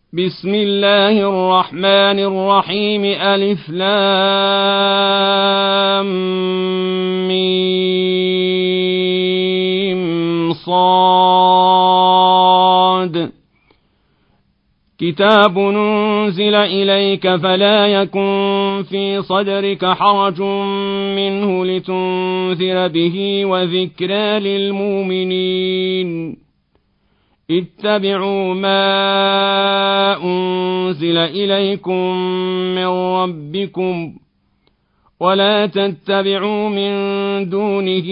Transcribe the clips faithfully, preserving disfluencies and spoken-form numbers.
بسم الله الرحمن الرحيم ألف لام ميم صاد كتاب ننزل إليك فلا يكن في صدرك حرج منه لتنذر به وذكرى للمؤمنين اتبعوا ما أنزل إليكم من ربكم ولا تتبعوا من دونه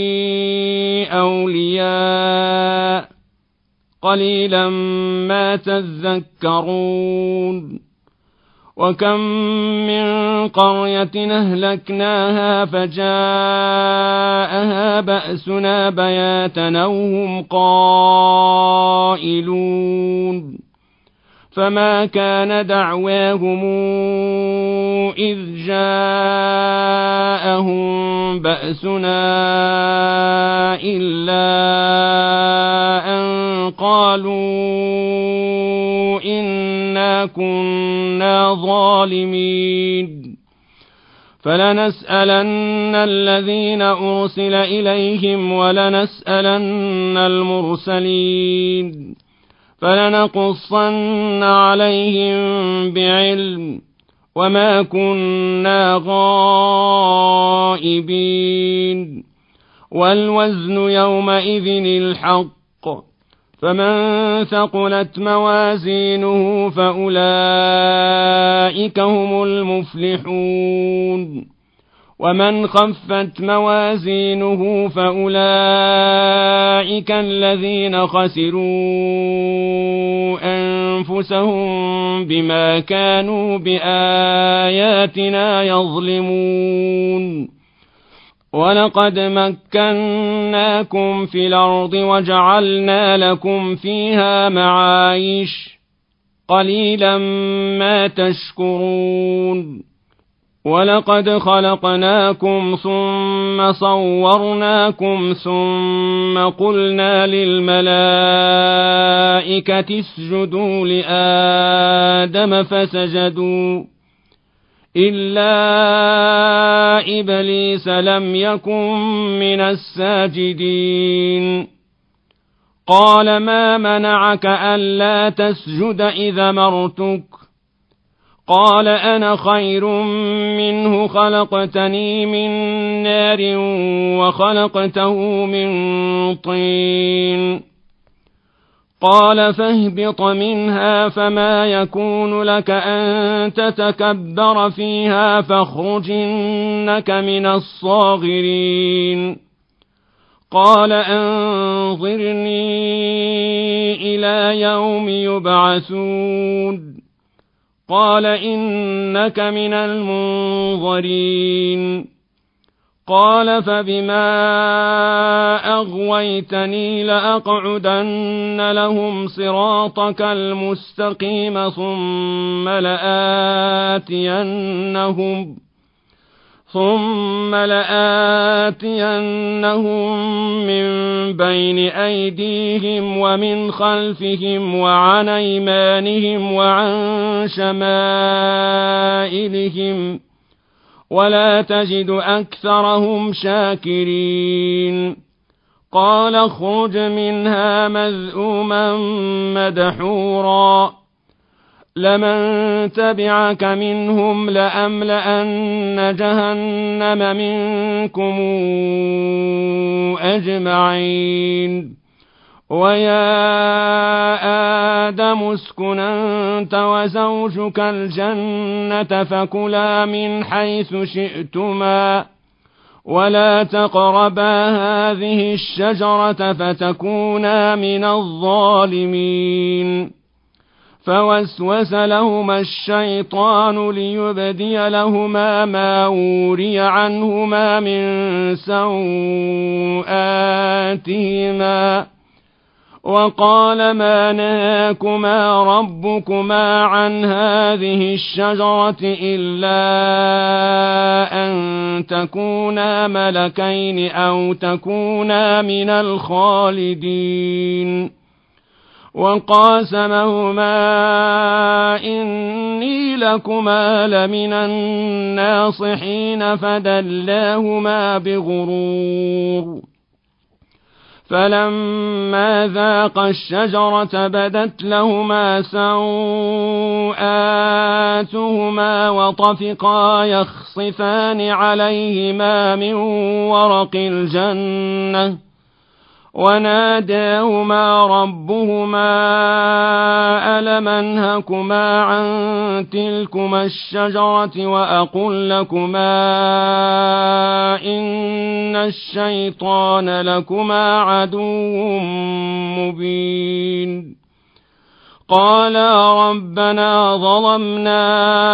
أولياء قليلا ما تذكرون وكم من قرية أهلكناها فجاءها بأسنا بياتا أو هم قائلون فما كان دعواهم إذ جاءهم بأسنا إلا أن قالوا إنا كنا ظالمين فلنسألن الذين أرسل إليهم ولنسألن المرسلين فلنقصن عليهم بعلم وما كنا غائبين والوزن يومئذ الحق فمن ثقلت موازينه فأولئك هم المفلحون ومن خفت موازينه فأولئك الذين خسروا أنفسهم بما كانوا بآياتنا يظلمون ولقد مكناكم في الأرض وجعلنا لكم فيها معايش قليلا ما تشكرون ولقد خلقناكم ثم صورناكم ثم قلنا للملائكة اسجدوا لآدم فسجدوا إلا إبليس لم يكن من الساجدين قال ما منعك ألا تسجد إذا مرتك قال أنا خير منه خلقتني من نار وخلقته من طين قال فاهبط منها فما يكون لك أن تتكبر فيها فاخرج إنك من الصاغرين قال أنظرني إلى يوم يبعثون قال إنك من المنظرين قال فبما أغويتني لأقعدن لهم صراطك المستقيم ثم لآتينهم ثم لآتينهم من بين أيديهم ومن خلفهم وعن أيمانهم وعن شمائلهم ولا تجد أكثرهم شاكرين قال اخرج منها مذءوما مدحورا لمن تبعك منهم لأملأن جهنم منكم أجمعين ويا آدم اسكن أنت وزوجك الجنة فكلا من حيث شئتما ولا تقربا هذه الشجرة فتكونا من الظالمين فوسوس لهما الشيطان ليبدي لهما ما وري عنهما من سوآتهما وقال ما نهاكما ربكما عن هذه الشجرة إلا أن تكونا ملكين أو تكونا من الخالدين وقاسمهما إني لكما لمن الناصحين فدلاهما بغرور فلما ذاقا الشجرة بدت لهما سوآتهما وطفقا يخصفان عليهما من ورق الجنة وناداهما ربهما ألم أنهكما عن تلكما الشجرة وأقل لكما إن الشيطان لكما عدو مبين قالا ربنا ظلمنا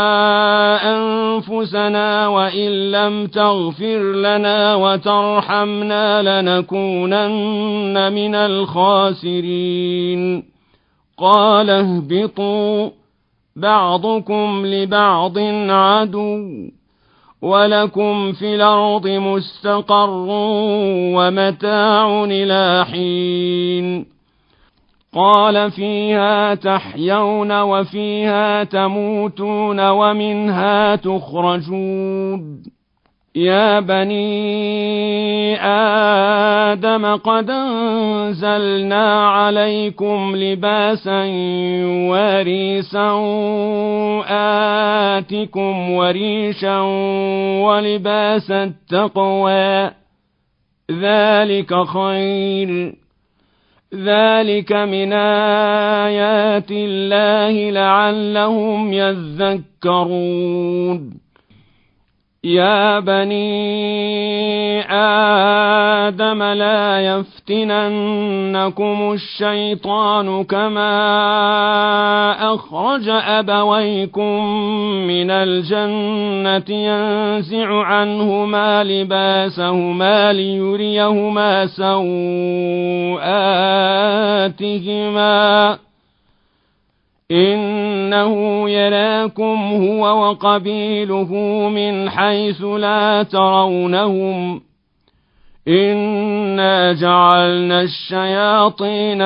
أنفسنا وإن لم تغفر لنا وترحمنا لنكونن من الخاسرين قال اهبطوا بعضكم لبعض عدو ولكم في الأرض مستقر ومتاع إلى حين قال فيها تحيون وفيها تموتون ومنها تخرجون يا بني آدم قد أنزلنا عليكم لباسا يواري سوآتكم وريشا ولباس التقوى ذلك خير ذلك من آيات الله لعلهم يذكرون يا بني آدم لا يفتننكم الشيطان كما أخرج أبويكم من الجنة ينزع عنهما لباسهما ليريهما سوآتهما إنه يراكم هو وقبيله من حيث لا ترونهم إنا جعلنا الشياطين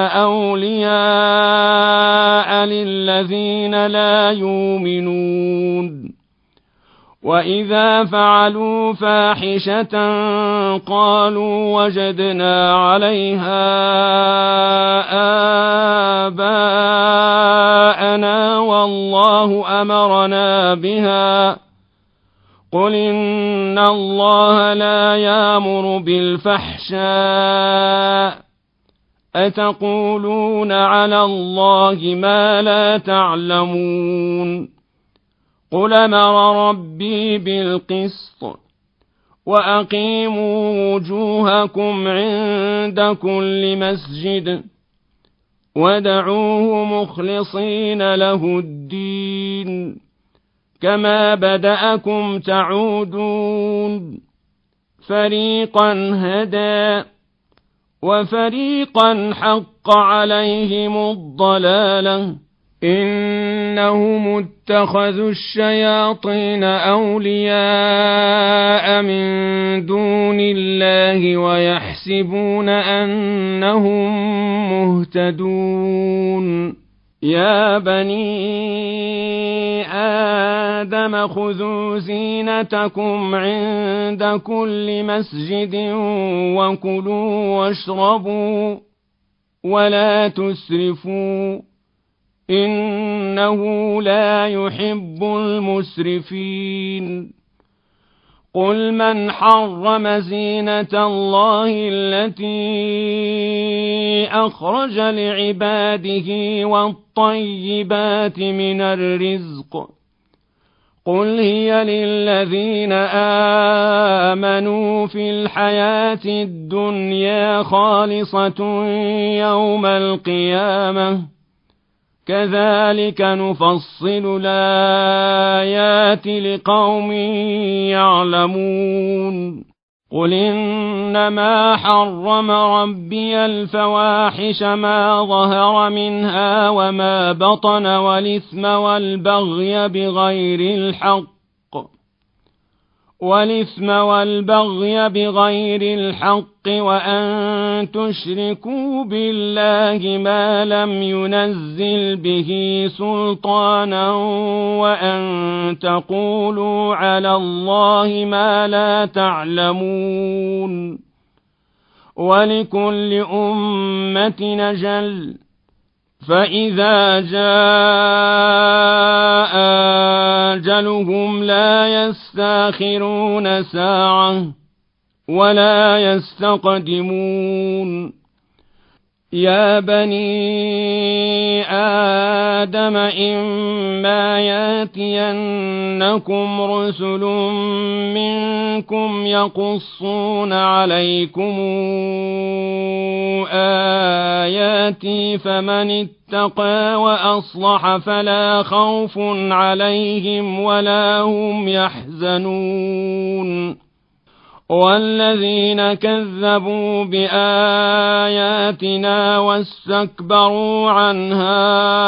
أولياء للذين لا يؤمنون وإذا فعلوا فاحشة قالوا وجدنا عليها آباءنا والله أمرنا بها قل إن الله لا يأمر بالفحشاء أتقولون على الله ما لا تعلمون قل أمر ربي بالقسط وأقيموا وجوهكم عند كل مسجد وادعوه مخلصين له الدين كما بدأكم تعودون فريقا هدى وفريقا حق عليهم الضلالة إنهم اتخذوا الشياطين أولياء من دون الله ويحسبون أنهم مهتدون يا بني آدم خذوا زينتكم عند كل مسجد وكلوا واشربوا ولا تسرفوا إنه لا يحب المسرفين قل من حرم زينة الله التي أخرج لعباده والطيبات من الرزق قل هي للذين آمنوا في الحياة الدنيا خالصة يوم القيامة كذلك نفصل الآيات لقوم يعلمون قل إنما حرم ربي الفواحش ما ظهر منها وما بطن والإثم والبغي بغير الحق والإثم والبغي بغير الحق وأن تشركوا بالله ما لم ينزل به سلطانا وأن تقولوا على الله ما لا تعلمون ولكل أمة أجل فإذا جاء أجلهم لا يستأخرون ساعة ولا يستقدمون يا بني آدم إما ياتينكم رسل منكم يقصون عليكم آياتي فمن اتقى وأصلح فلا خوف عليهم ولا هم يحزنون والذين كذبوا بآياتنا واستكبروا عنها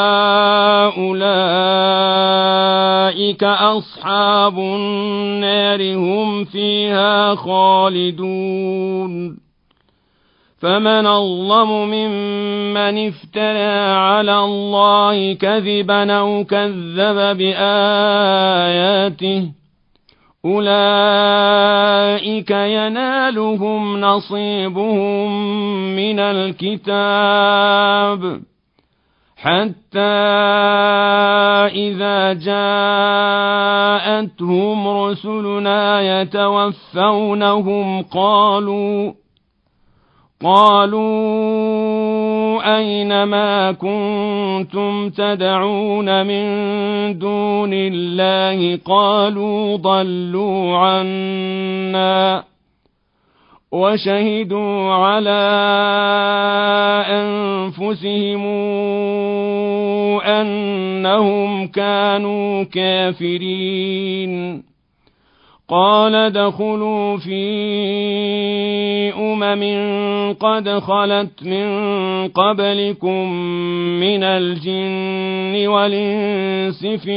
أولئك أصحاب النار هم فيها خالدون فمن أظلم ممن افترى على الله كذبا أو كذب بآياته أولئك ينالهم نصيبهم من الكتاب حتى إذا جاءتهم رسلنا يتوفونهم قالوا قالوا أين ما كنتم تدعون من دون الله قالوا ضلوا عنا وشهدوا على أنفسهم أنهم كانوا كافرين قال ادخلوا في أمم قد خلت من قبلكم من الجن والإنس في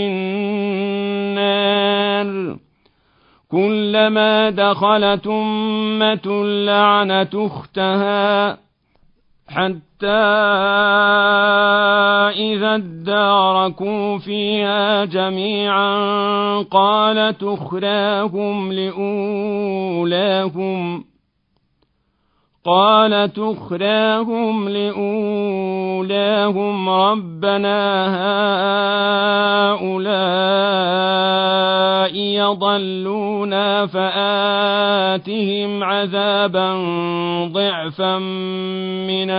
النار كلما دخلت أمة لعنت أختها حتى إذا اداركوا فيها جميعا قالت أخراهم لأولاهم قالت أخراهم لأولاهم ربنا هؤلاء يضلونا فآتهم عذابا ضعفا من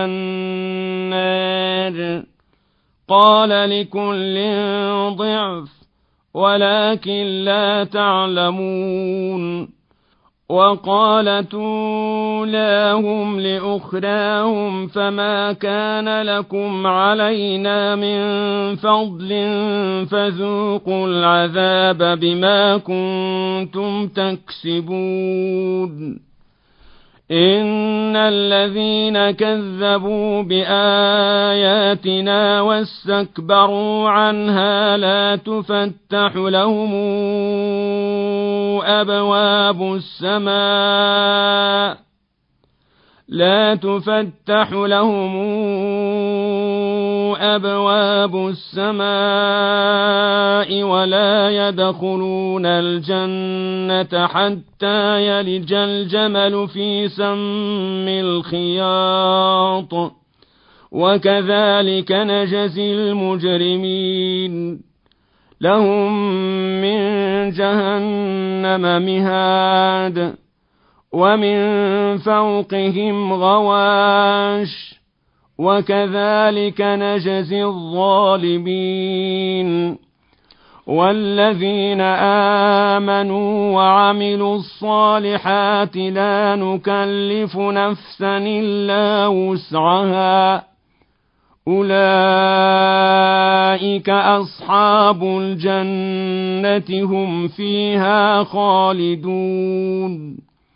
النار قال لكل ضعف ولكن لا تعلمون وقالت أولاهم لأخراهم فما كان لكم علينا من فضل فذوقوا العذاب بما كنتم تكسبون إن الذين كذبوا بآياتنا واستكبروا عنها لا تفتح لهم أبواب السماء لا تفتح لهم أبواب السماء ولا يدخلون الجنة حتى يلج الجمل في سم الخياط وكذلك نجزي المجرمين لهم من جهنم مهاد ومن فوقهم غواش وكذلك نجزي الظالمين والذين آمنوا وعملوا الصالحات لا نكلف نفسا إلا وسعها أولئك أصحاب الجنة هم فيها خالدون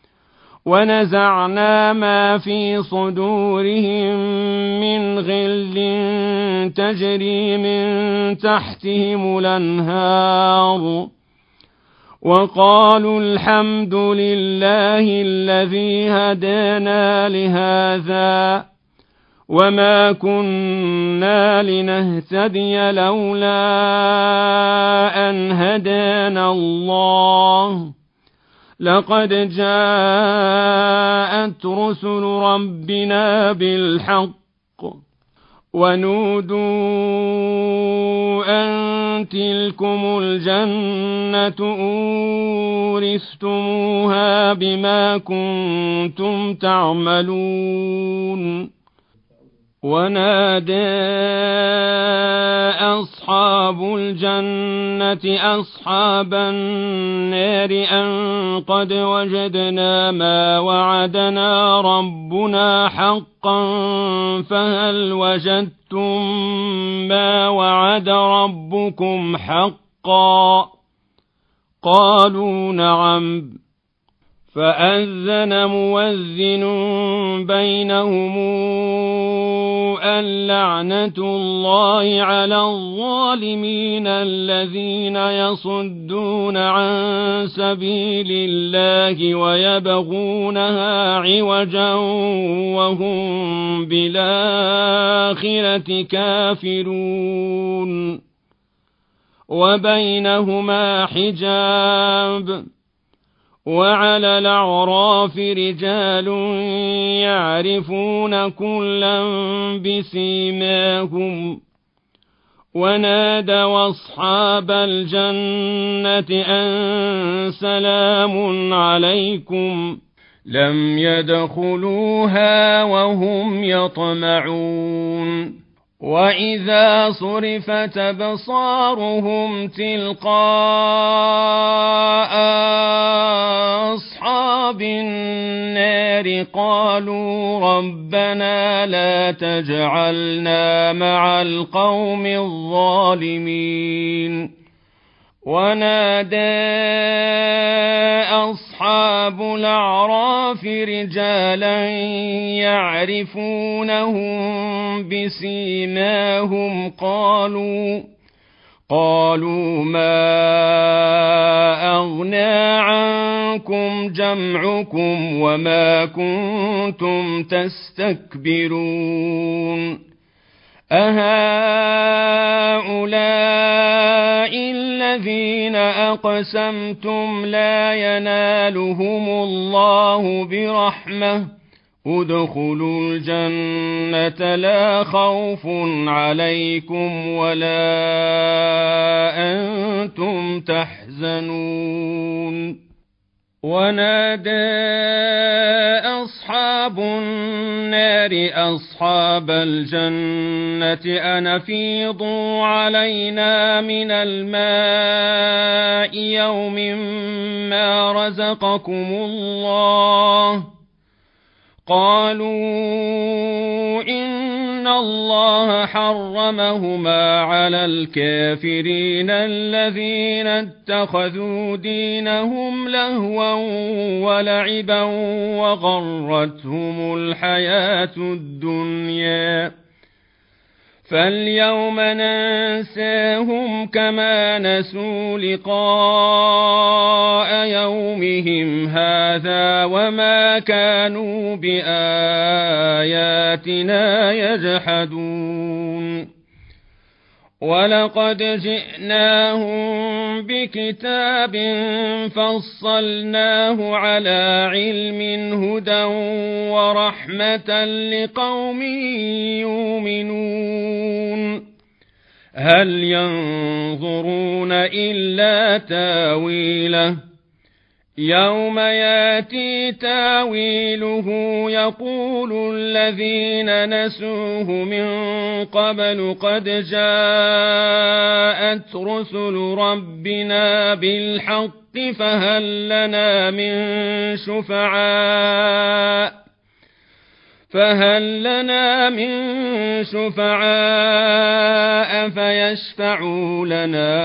ونزعنا ما في صدورهم من غل تجري من تحتهم الأنهار وقالوا الحمد لله الذي هدانا لهذا وما كنا لنهتدي لولا أن هدانا الله لقد جاءت رسل ربنا بالحق ونودوا أن تلكم الجنة أورثتموها بما كنتم تعملون ونادى أصحاب الجنة أصحاب النار أن قد وجدنا ما وعدنا ربنا حقا فهل وجدتم ما وعد ربكم حقا قالوا نعم فأذن مؤذن بينهم اللعنة الله على الظالمين الذين يصدون عن سبيل الله ويبغونها عوجا وهم بالآخرة كافرون وبينهما حجاب وعلى الأعراف رجال يعرفون كلا بسيماهم ونادوا أصحاب الجنة أن سلام عليكم لم يدخلوها وهم يطمعون وإذا صرفت أبصارهم تلقاء أصحاب النار قالوا ربنا لا تجعلنا مع القوم الظالمين ونادى أصحاب الأعراف رجالا يعرفونهم بسيماهم قالوا قالوا ما أغنى عنكم جمعكم وما كنتم تستكبرون أهؤلاء الذين أقسمتم لا ينالهم الله برحمة ادخلوا الجنة لا خوف عليكم ولا أنتم تحزنون ونادى أصحاب النار أصحاب الجنة أن أفيضوا علينا من الماء يوم ما رزقكم الله قالوا إن الله حرمهما على الكافرين الذين اتخذوا دينهم لهوا ولعبا وغرتهم الحياة الدنيا فاليوم ننساهم كما نسوا لقاء يومهم هذا وما كانوا بآياتنا يجحدون ولقد جئناهم بكتاب فصلناه على علم هدى ورحمة لقوم يؤمنون هل ينظرون إلا تاويله يوم ياتي تاويله يقول الذين نسوه من قبل قد جاءت رسل ربنا بالحق فهل لنا من شفعاء فهل لنا من شفعاء فيشفعوا لنا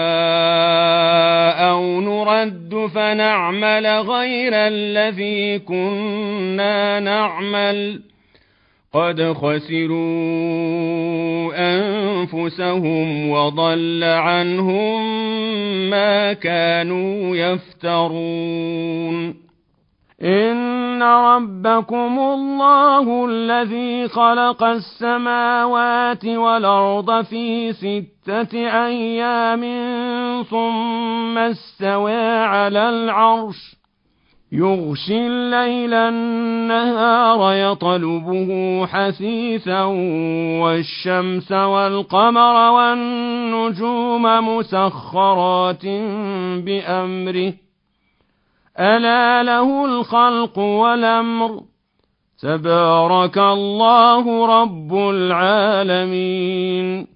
أو نرد فنعمل غير الذي كنا نعمل قد خسروا أنفسهم وضل عنهم ما كانوا يفترون إن ربكم الله الذي خلق السماوات والأرض في ستة أيام ثم استوى على العرش يغشي الليل النهار يطلبه حثيثا والشمس والقمر والنجوم مسخرات بأمره ألا له الخلق والأمر تبارك الله رب العالمين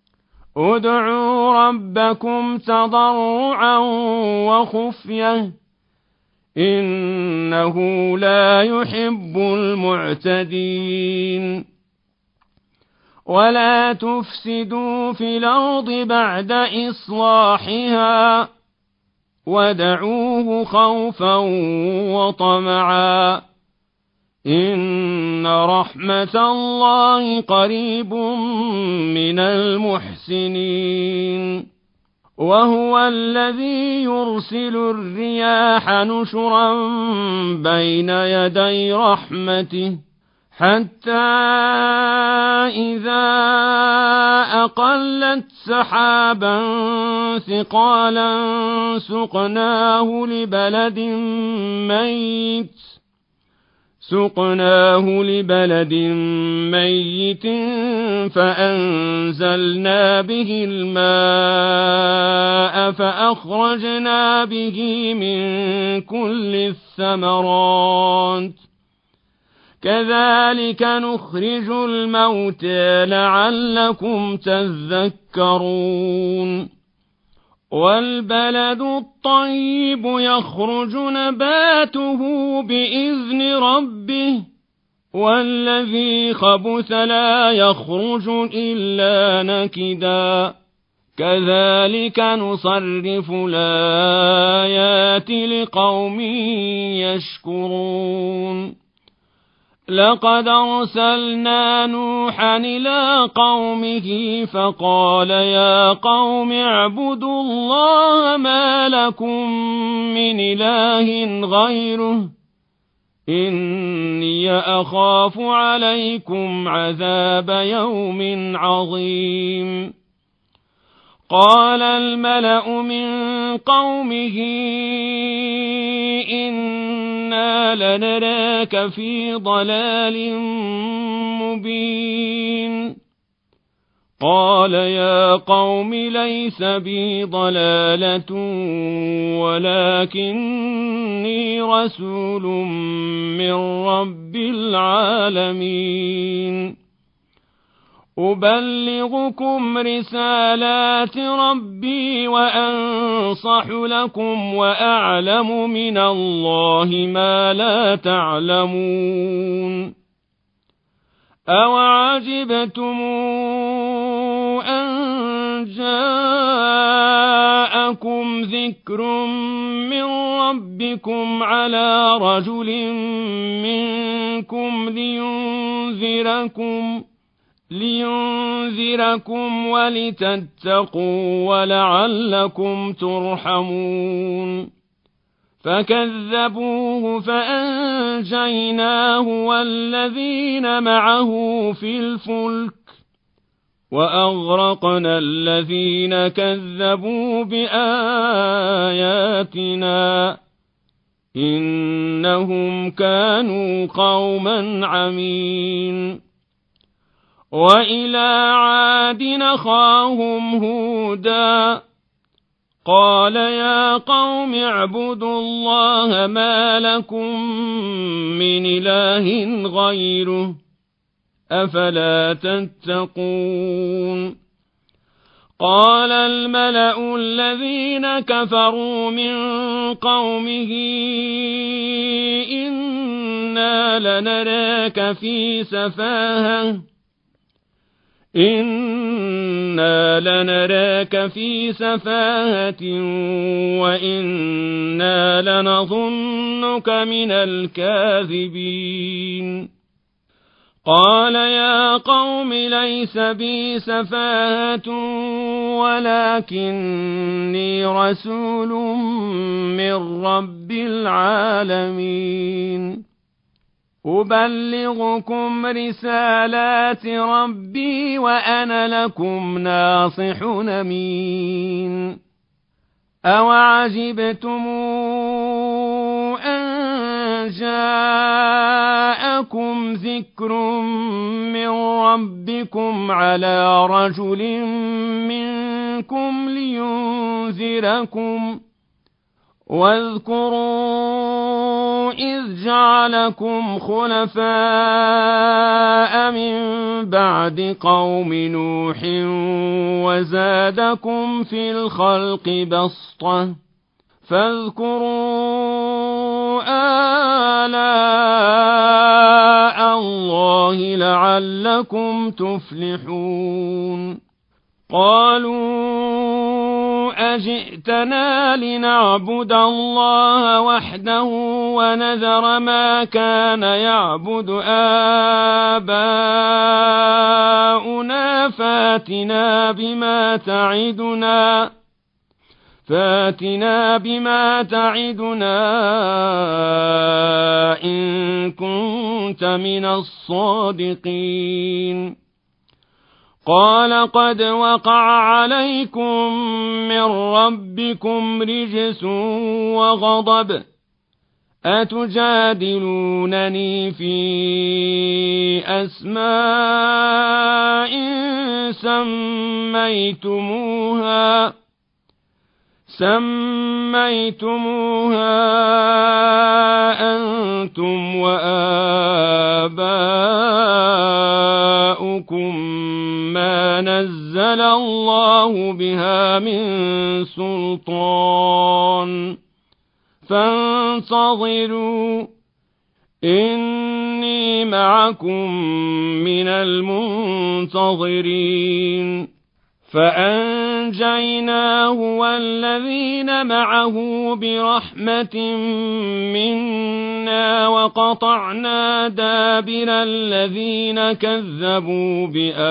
ادعوا ربكم تضرعا وخفية إنه لا يحب المعتدين ولا تفسدوا في الأرض بعد إصلاحها ودعوه خوفا وطمعا إن رحمة الله قريب من المحسنين وهو الذي يرسل الرياح نشرا بين يدي رحمته حتى إذا أقلت سحابا ثقالا سقناه لبلد ميت سقناه لبلد ميت فأنزلنا به الماء فأخرجنا به من كل الثمرات كذلك نخرج الموتى لعلكم تذكرون والبلد الطيب يخرج نباته بإذن ربه والذي خبث لا يخرج إلا نكدا كذلك نصرف الآيات لقوم يشكرون لقد أرسلنا نوحا إلى قومه فقال يا قوم اعبدوا الله ما لكم من إله غيره إني أخاف عليكم عذاب يوم عظيم قال الملأ من قومه إنا لنراك في ضلال مبين قال يا قوم ليس بي ضلالة ولكني رسول من رب العالمين أبلغكم رسالات ربي وأنصح لكم وأعلم من الله ما لا تعلمون أوعجبتم أن جاءكم ذكر من ربكم على رجل منكم لينذركم لينذركم ولتتقوا ولعلكم ترحمون فكذبوه فأنجيناه والذين معه في الفلك وأغرقنا الذين كذبوا بآياتنا إنهم كانوا قوما عمين وإلى عاد أخاهم هودا قال يا قوم اعبدوا الله ما لكم من إله غيره أفلا تتقون قال الملأ الذين كفروا من قومه إنا لنراك في سفاهة إنا لنراك في سفاهة وإنا لنظنك من الكاذبين قال يا قوم ليس بي سفاهة ولكني رسول من رب العالمين أبلغكم رسالات ربي وأنا لكم ناصح أمين أوعجبتم أن جاءكم ذكر من ربكم على رجل منكم لينذركم واذكروا إذ جعلكم خلفاء من بعد قوم نوح وزادكم في الخلق بسطة فاذكروا آلاء الله لعلكم تفلحون قالوا أجئتنا لنعبد الله وحده ونذر ما كان يعبد آباؤنا فاتنا بما تعدنا فاتنا بما تعدنا إن كنت من الصادقين قال قد وقع عليكم من ربكم رجس وغضب أتجادلونني في أسماء سميتموها سميتموها أنتم وآباؤكم ما نزل الله بها من سلطان فانتظروا إني معكم من المنتظرين فأنجيناه والذين معه برحمة منا وقطعنا دابر الذين كذبوا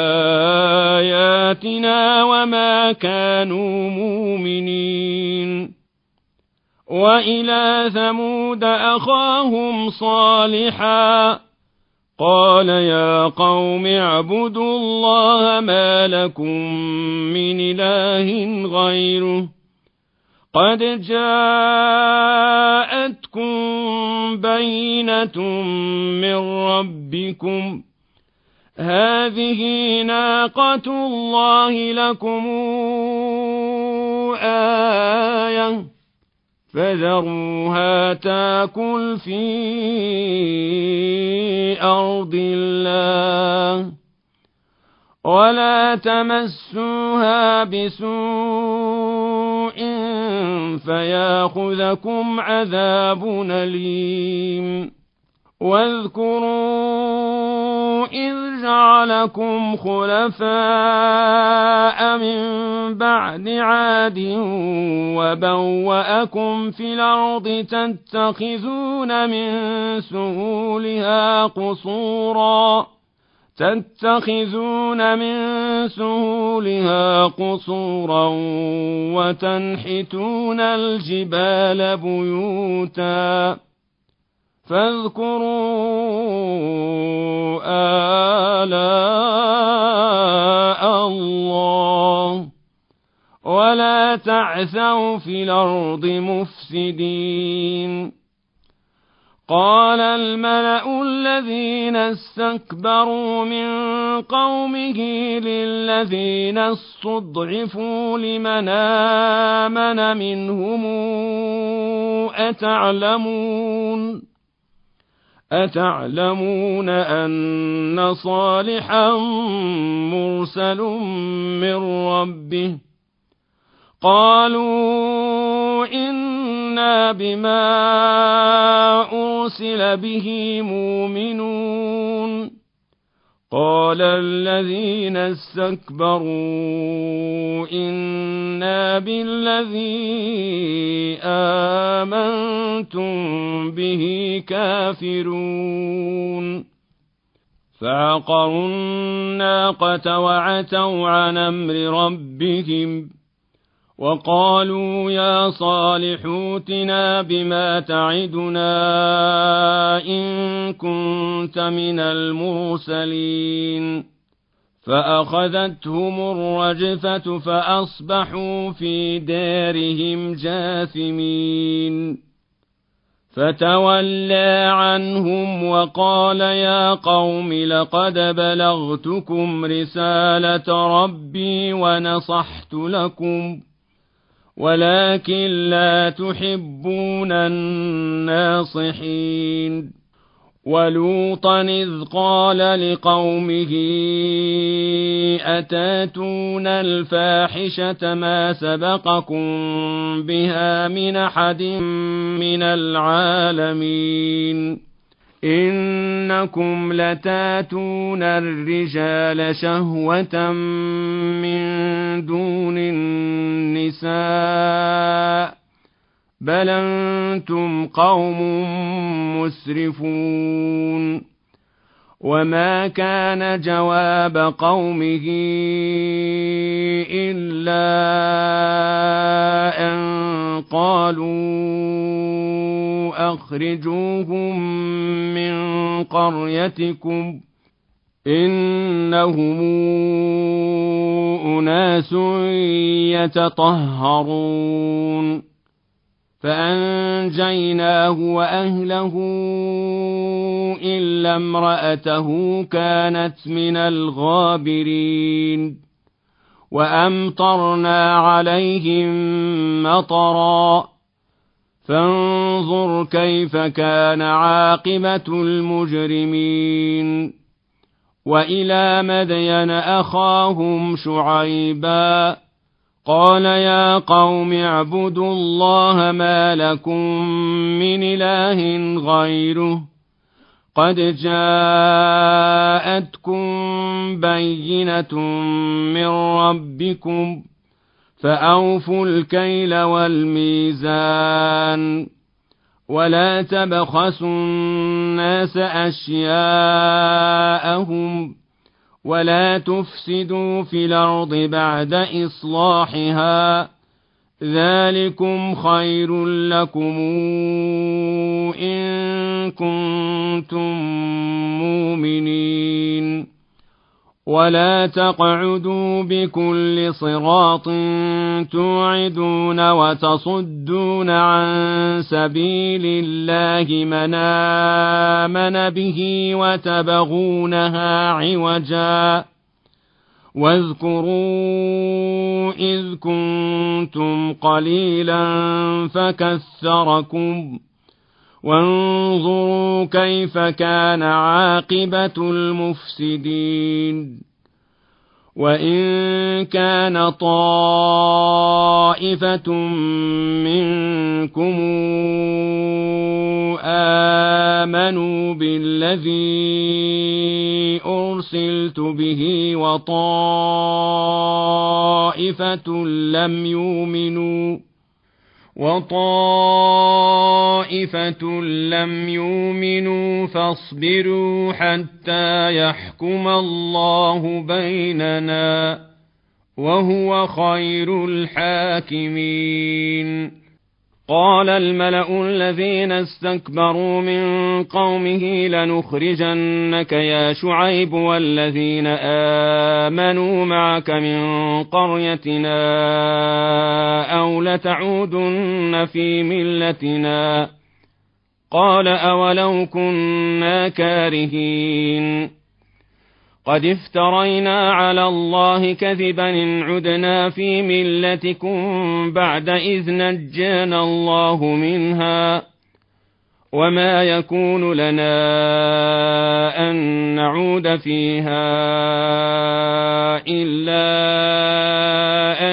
بآياتنا وما كانوا مؤمنين وإلى ثمود أخاهم صالحا قال يا قوم اعبدوا الله ما لكم من إله غيره قد جاءتكم بينة من ربكم هذه ناقة الله لكم آية فذروها تاكل في أرض الله ولا تمسوها بسوء فياخذكم عذاب أليم واذكروا إذ جعلكم خلفاء من بعد عاد وبوأكم في الأرض تتخذون من سهولها قصورا تتخذون من سهولها قصورا وتنحتون الجبال بيوتا فاذكروا آلاء الله ولا تعثوا في الأرض مفسدين قال الملأ الذين استكبروا من قومه للذين استضعفوا لمن آمن منهم أتعلمون أتعلمون أن صالحا مرسل من ربه قالوا إنا بما أرسل به مؤمنون قال الذين استكبروا إنا بالذي آمنتم به كافرون فعقروا الناقة وعتوا عن أمر ربهم وقالوا يا صالح ائتنا بما تعدنا إن كنت من المرسلين فأخذتهم الرجفة فأصبحوا في دارهم جاثمين فتولى عنهم وقال يا قوم لقد بلغتكم رسالة ربي ونصحت لكم ولكن لا تحبون الناصحين ولوطا إذ قال لقومه أتاتون الفاحشة ما سبقكم بها من أحد من العالمين إنكم لتاتون الرجال شهوة من دون النساء بل أنتم قوم مسرفون وما كان جواب قومه إلا أن قالوا أخرجوهم من قريتكم إنهم أناس يتطهرون فأنجيناه وأهله إلا امرأته كانت من الغابرين وأمطرنا عليهم مطرا فانظر كيف كان عاقبة المجرمين وإلى مدين أخاهم شعيبا قال يا قوم اعبدوا الله ما لكم من إله غيره قد جاءتكم بينة من ربكم فأوفوا الكيل والميزان ولا تبخسوا الناس أشياءهم ولا تفسدوا في الأرض بعد إصلاحها ذلكم خير لكم إن كنتم مؤمنين ولا تقعدوا بكل صراط توعدون وتصدون عن سبيل الله من آمن به وتبغونها عوجا واذكروا إذ كنتم قليلا فكثركم وانظروا كيف كان عاقبة المفسدين وإن كان طائفة منكم آمنوا بالذي أرسلت به وطائفة لم يؤمنوا وطائفة لم يؤمنوا فاصبروا حتى يحكم الله بيننا وهو خير الحاكمين قال الملأ الذين استكبروا من قومه لنخرجنك يا شعيب والذين آمنوا معك من قريتنا أو لتعودن في ملتنا قال أولو كنا كارهين قد افترينا على الله كذبا إن عدنا في ملتكم بعد إذ نجانا الله منها وما يكون لنا أن نعود فيها إلا أن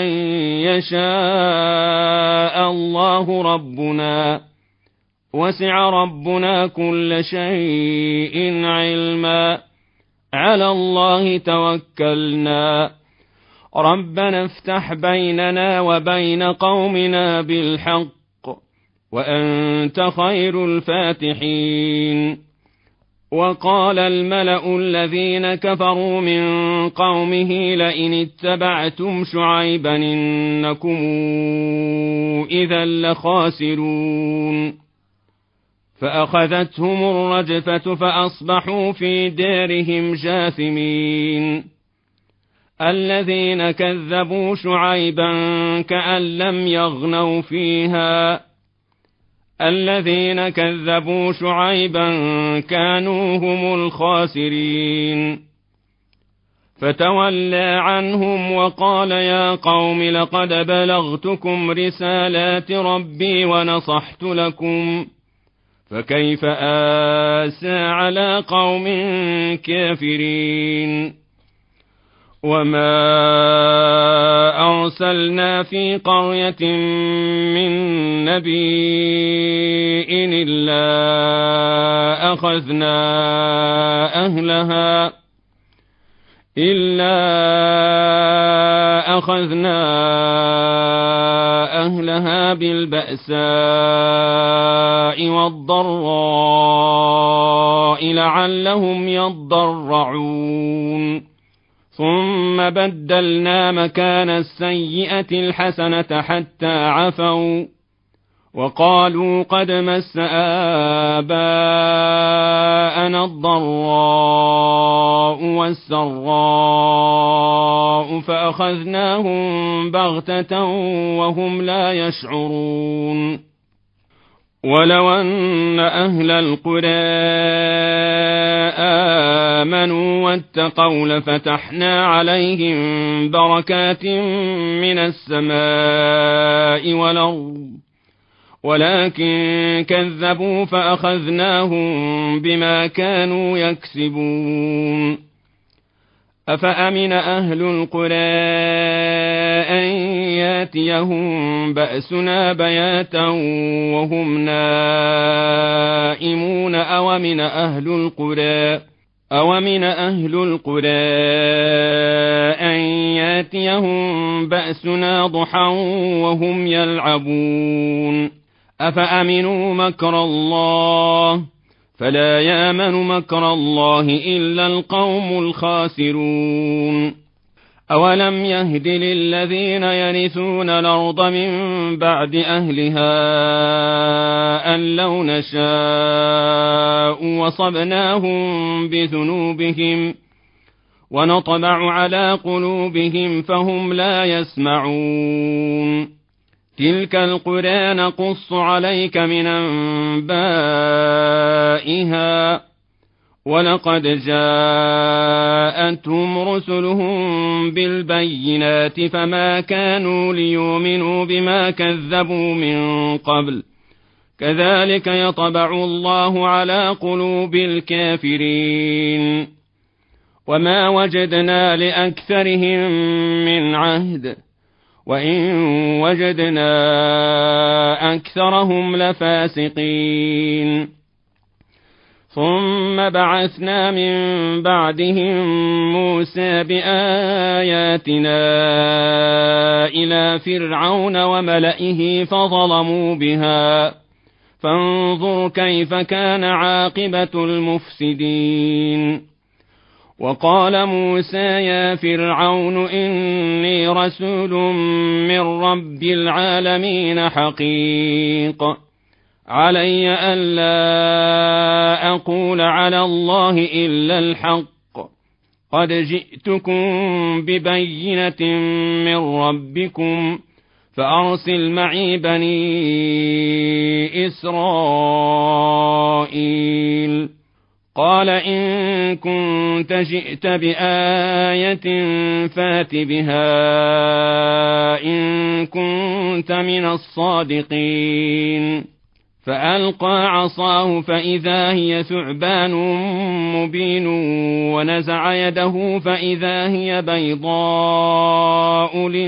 يشاء الله ربنا وسع ربنا كل شيء علما على الله توكلنا ربنا افتح بيننا وبين قومنا بالحق وأنت خير الفاتحين وقال الملأ الذين كفروا من قومه لئن اتبعتم شعيبا إنكم إذا لخاسرون فأخذتهم الرجفة فأصبحوا في دارهم جاثمين الذين كذبوا شعيبا كأن لم يغنوا فيها الذين كذبوا شعيبا كانوا هم الخاسرين فتولى عنهم وقال يا قوم لقد بلغتكم رسالات ربي ونصحت لكم فكيف آسى على قوم كافرين وما أرسلنا في قرية من نبي إلا أخذنا أهلها إلا أخذنا أهلها بالبأساء والضراء لعلهم يضرعون ثم بدلنا مكان السيئة الحسنة حتى عفوا وقالوا قد مس آباءنا الضراء والسراء فأخذناهم بغتة وهم لا يشعرون ولو أن أهل القرى آمنوا واتقوا لفتحنا عليهم بركات من السماء والأرض ولكن كذبوا فأخذناهم بما كانوا يكسبون أفأمن أهل القرى أن ياتيهم بأسنا بياتا وهم نائمون أومن أهل القرى أومن أهل القرى أن ياتيهم بأسنا ضحى وهم يلعبون أفأمنوا مكر الله فلا يامن مكر الله إلا القوم الخاسرون أولم يهد للذين يرثون الأرض من بعد أهلها أن لو نشاء وصبناهم بذنوبهم ونطبع على قلوبهم فهم لا يسمعون تلك القرى نقص عليك من أنبائها ولقد جاءتهم رسلهم بالبينات فما كانوا ليؤمنوا بما كذبوا من قبل كذلك يطبع الله على قلوب الكافرين وما وجدنا لأكثرهم من عهد وإن وجدنا أكثرهم لفاسقين ثم بعثنا من بعدهم موسى بآياتنا إلى فرعون وملئه فظلموا بها فانظر كيف كان عاقبة المفسدين وقال موسى يا فرعون إني رسول من رب العالمين حقيق علي ألا أقول على الله إلا الحق قد جئتكم ببينة من ربكم فأرسل معي بني إسرائيل قال إن كنت جئت بآية فات بها إن كنت من الصادقين فألقى عصاه فإذا هي ثعبان مبين ونزع يده فإذا هي بيضاء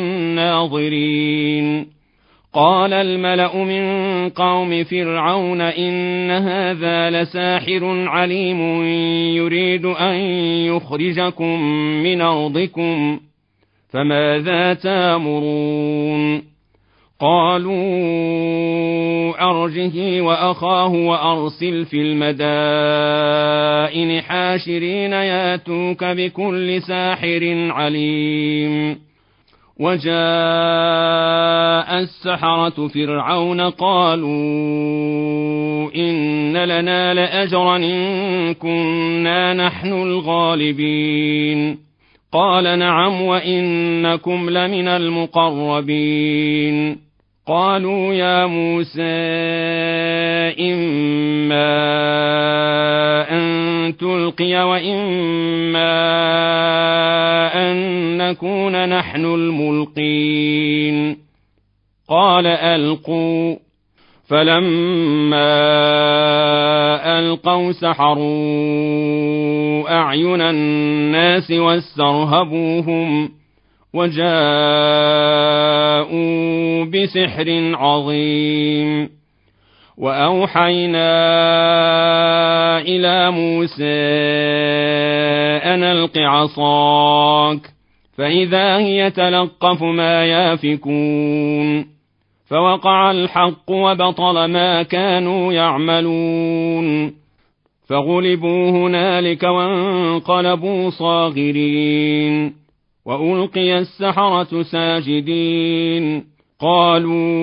للناظرين قال الملأ من قوم فرعون إن هذا لساحر عليم يريد أن يخرجكم من أرضكم فماذا تأمرون قالوا أرجه وأخاه وأرسل في المدائن حاشرين ياتوك بكل ساحر عليم. وجاء السحرة فرعون قالوا إن لنا لأجرا إن كنا نحن الغالبين. قال نعم وإنكم لمن المقربين. قالوا يا موسى إما أن تلقي وإما أن نكون نحن الملقين. قال ألقوا. فلما ألقوا سحروا أعين الناس واسترهبوهم وجاءوا بسحر عظيم. وأوحينا إلى موسى أن ألق عصاك فإذا هي تلقف ما يافكون. فوقع الحق وبطل ما كانوا يعملون. فغلبوا هنالك وانقلبوا صاغرين. وألقي السحرة ساجدين. قالوا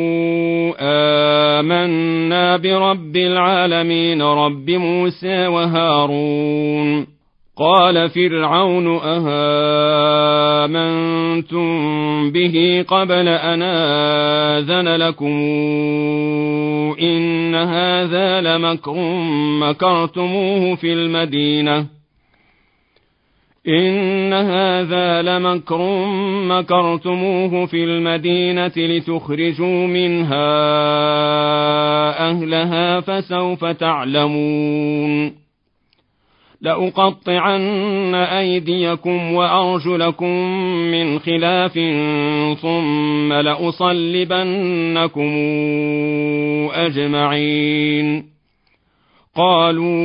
آمنا برب العالمين رب موسى وهارون. قال فرعون أهامنتم به قبل أن آذن لكم إن هذا لمكر مكرتموه في المدينة إن هذا لمكر مكرتموه في المدينة لتخرجوا منها أهلها فسوف تعلمون. لأقطعن أيديكم وأرجلكم من خلاف ثم لأصلبنكم أجمعين. قالوا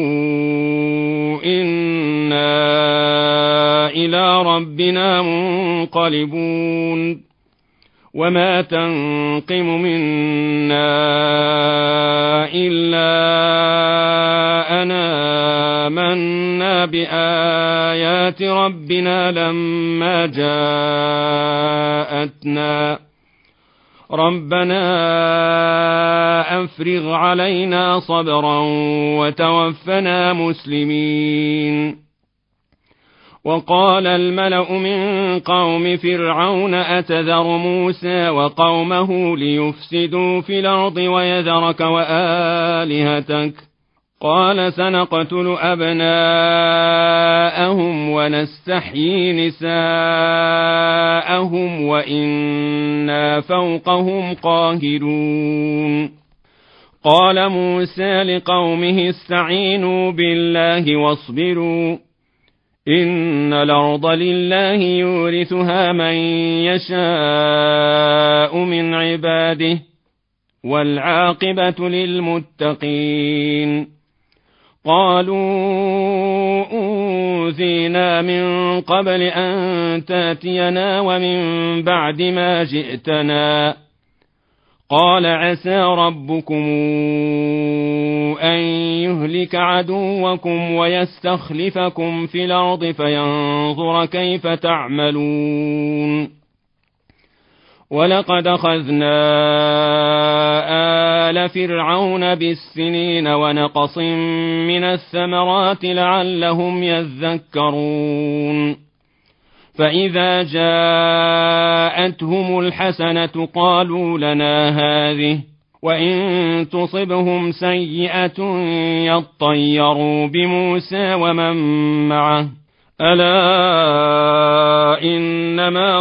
إنا إلى ربنا منقلبون. وما تنقم منا إلا أن آمنا بآيات ربنا لما جاءتنا ربنا أفرغ علينا صبرا وتوفنا مسلمين. وقال الملأ من قوم فرعون أتذر موسى وقومه ليفسدوا في الأرض ويذرك وآلهتك قال سنقتل أبناءهم ونستحيي نساءهم وإنا فوقهم قاهرون. قال موسى لقومه استعينوا بالله واصبروا إن الأرض لله يورثها من يشاء من عباده والعاقبة للمتقين. قالوا أوذينا من قبل أن تاتينا ومن بعد ما جئتنا قال عسى ربكم أن يهلك عدوكم ويستخلفكم في الأرض فينظر كيف تعملون. ولقد أخذنا آل فرعون بالسنين ونقص من الثمرات لعلهم يذكرون. فإذا جاءتهم الحسنة قالوا لنا هذه وإن تصبهم سيئة يطيروا بموسى ومن معه ألا إنما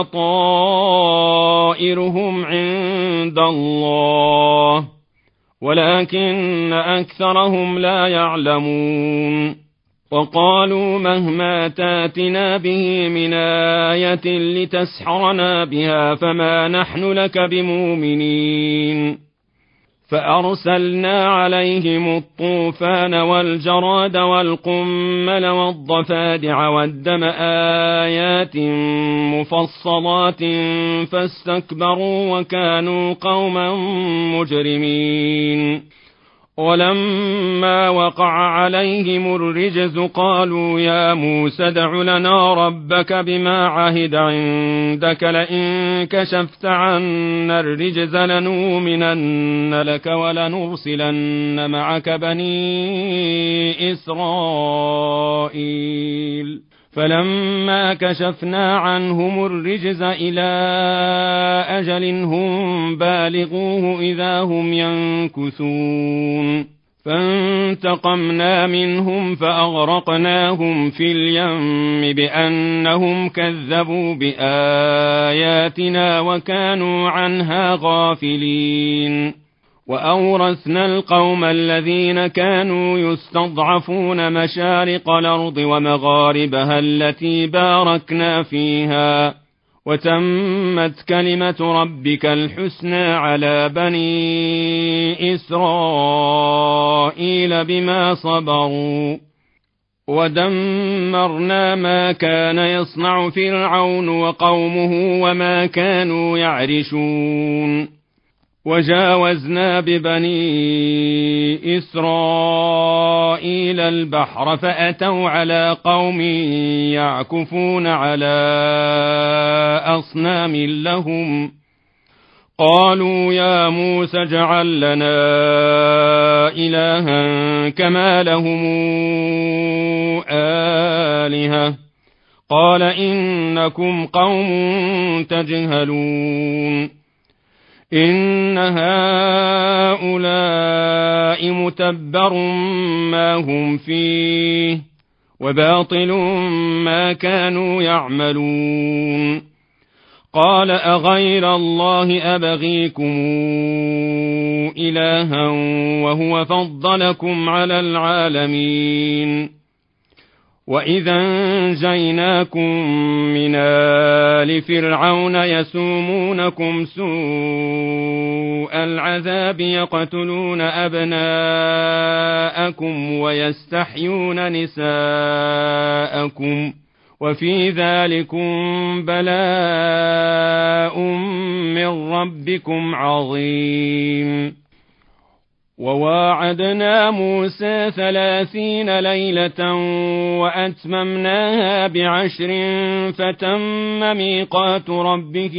طائرهم عند الله ولكن أكثرهم لا يعلمون. وقالوا مهما تاتنا به من آية لتسحرنا بها فما نحن لك بمؤمنين. فأرسلنا عليهم الطوفان والجراد والقمل والضفادع والدم آيات مفصلات فاستكبروا وكانوا قوما مجرمين. ولما وقع عليهم الرجز قالوا يا موسى ادع لنا ربك بما عهد عندك لئن كشفت عنا الرجز لنؤمنن لك ولنرسلن معك بني إسرائيل. فلما كشفنا عنهم الرجز إلى أجل هم بالغوه إذا هم ينكثون فانتقمنا منهم فأغرقناهم في اليم بأنهم كذبوا بآياتنا وكانوا عنها غافلين. وأورثنا القوم الذين كانوا يستضعفون مشارق الأرض ومغاربها التي باركنا فيها وتمت كلمة ربك الحسنى على بني إسرائيل بما صبروا ودمرنا ما كان يصنع فرعون وقومه وما كانوا يعرشون. وجاوزنا ببني إسرائيل البحر فأتوا على قوم يعكفون على أصنام لهم قالوا يا موسى اجعل لنا إلها كما لهم آلهة قال إنكم قوم تجهلون. إن هؤلاء متبر ما هم فيه وباطل ما كانوا يعملون. قال أغير الله أبغيكم إلها وهو فضلكم على العالمين. وإذا أنجيناكم من آل فرعون يسومونكم سوء العذاب يقتلون أبناءكم ويستحيون نساءكم وفي ذلكم بلاء من ربكم عظيم. وواعدنا موسى ثلاثين ليلة وأتممناها بعشر فتم ميقات ربه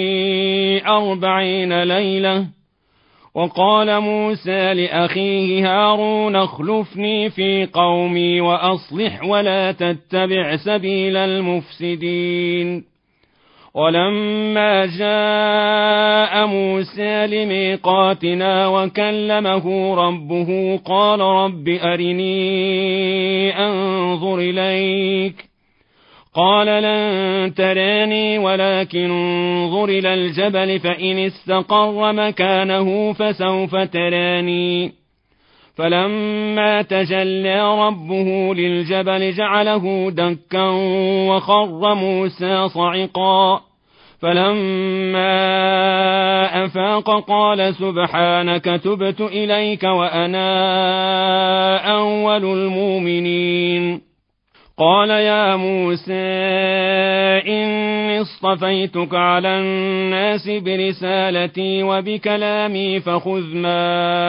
أربعين ليلة. وقال موسى لأخيه هارون اخلفني في قومي وأصلح ولا تتبع سبيل المفسدين. ولما جاء موسى لميقاتنا وكلمه ربه قال رب أرني أنظر إليك قال لن تراني ولكن انظر إلى الجبل فإن استقر مكانه فسوف تراني. فلما تجلى ربه للجبل جعله دكا وخر موسى صعقا. فلما أفاق قال سبحانك تبت إليك وأنا أول المؤمنين. قال يا موسى إني اصطفيتك على الناس برسالتي وبكلامي فخذ ما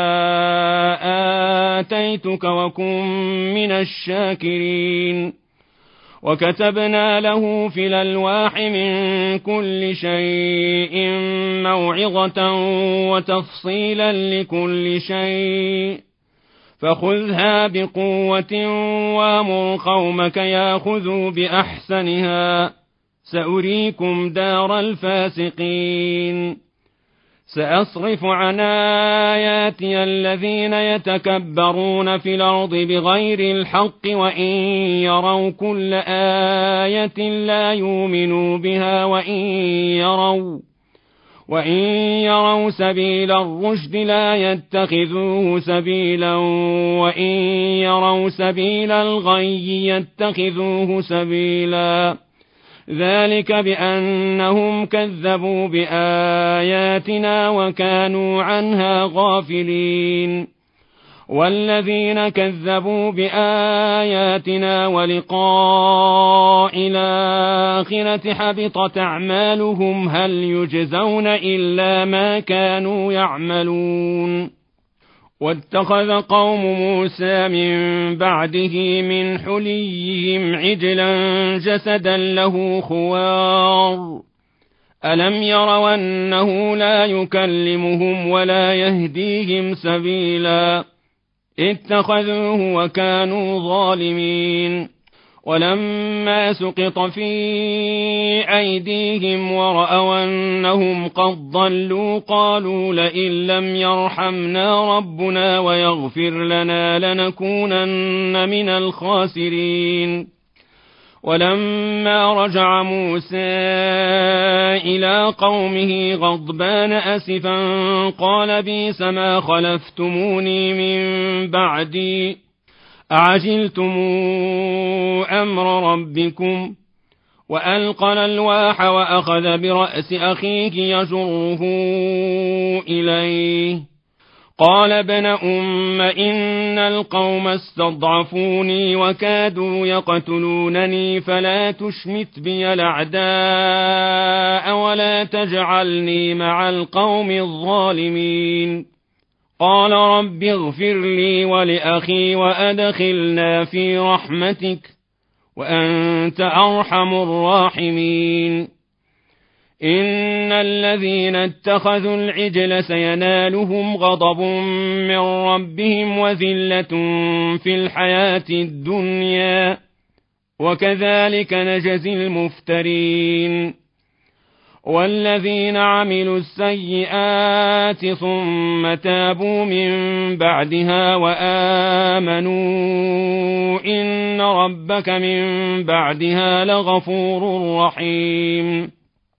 آتيتك وكن من الشاكرين. وكتبنا له في الألواح من كل شيء موعظة وتفصيلا لكل شيء فخذها بقوة وامر قومك ياخذوا بأحسنها سأريكم دار الفاسقين. سأصرف عن آياتي الذين يتكبرون في الأرض بغير الحق وإن يروا كل آية لا يؤمنوا بها وإن يروا وإن يروا سبيل الرشد لا يتخذوه سبيلا وإن يروا سبيل الغي يتخذوه سبيلا ذلك بأنهم كذبوا بآياتنا وكانوا عنها غافلين. والذين كذبوا بآياتنا ولقاء الآخرة حبطت أعمالهم هل يجزون إلا ما كانوا يعملون. واتخذ قوم موسى من بعده من حليهم عجلا جسدا له خوار ألم يروا أنه لا يكلمهم ولا يهديهم سبيلا اتخذوه وكانوا ظالمين. ولما سقط في أيديهم ورأوا أنهم قد ضلوا قالوا لئن لم يرحمنا ربنا ويغفر لنا لنكونن من الخاسرين. ولما رجع موسى إلى قومه غضبان أسفا قال بئس ما خلفتموني من بعدي أعجلتم أمر ربكم. وألقى الألواح وأخذ برأس أخيه يجره إليه قال ابن أم إن القوم استضعفوني وكادوا يقتلونني فلا تشمت بي الأعداء ولا تجعلني مع القوم الظالمين. قال رب اغفر لي ولأخي وأدخلنا في رحمتك وأنت أرحم الراحمين. إن الذين اتخذوا العجل سينالهم غضب من ربهم وذلة في الحياة الدنيا وكذلك نجزي المفترين. والذين عملوا السيئات ثم تابوا من بعدها وآمنوا إن ربك من بعدها لغفور رحيم.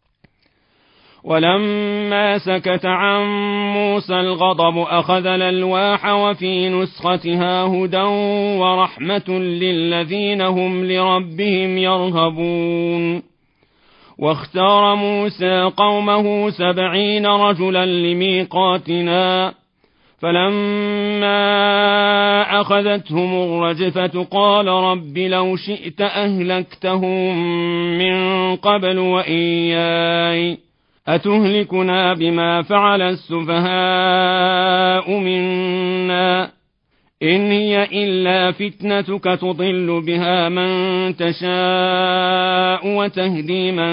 ولما سكت عن موسى الغضب أخذ الألواح وفي نسختها هدى ورحمة للذين هم لربهم يرهبون. واختار موسى قومه سبعين رجلا لميقاتنا فلما أخذتهم الرجفة قال رب لو شئت أهلكتهم من قبل وإياي أتهلكنا بما فعل السفهاء منا إن هي إلا فتنتك تضل بها من تشاء وتهدي من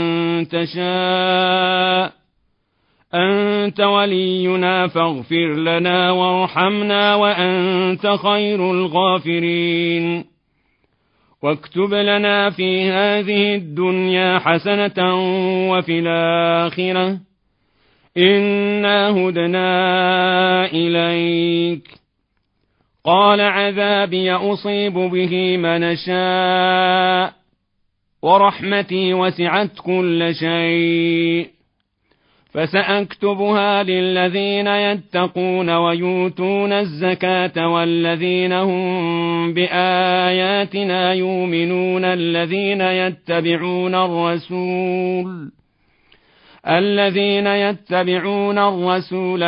تشاء أنت ولينا فاغفر لنا وارحمنا وأنت خير الغافرين. واكتب لنا في هذه الدنيا حسنة وفي الآخرة إنا هدنا إليك. قال عذابي أصيب به من شاء ورحمتي وسعت كل شيء فسأكتبها للذين يتقون ويؤتون الزكاة والذين هم بآياتنا يؤمنون الذين يتبعون الرسول الذين يتبعون الرسول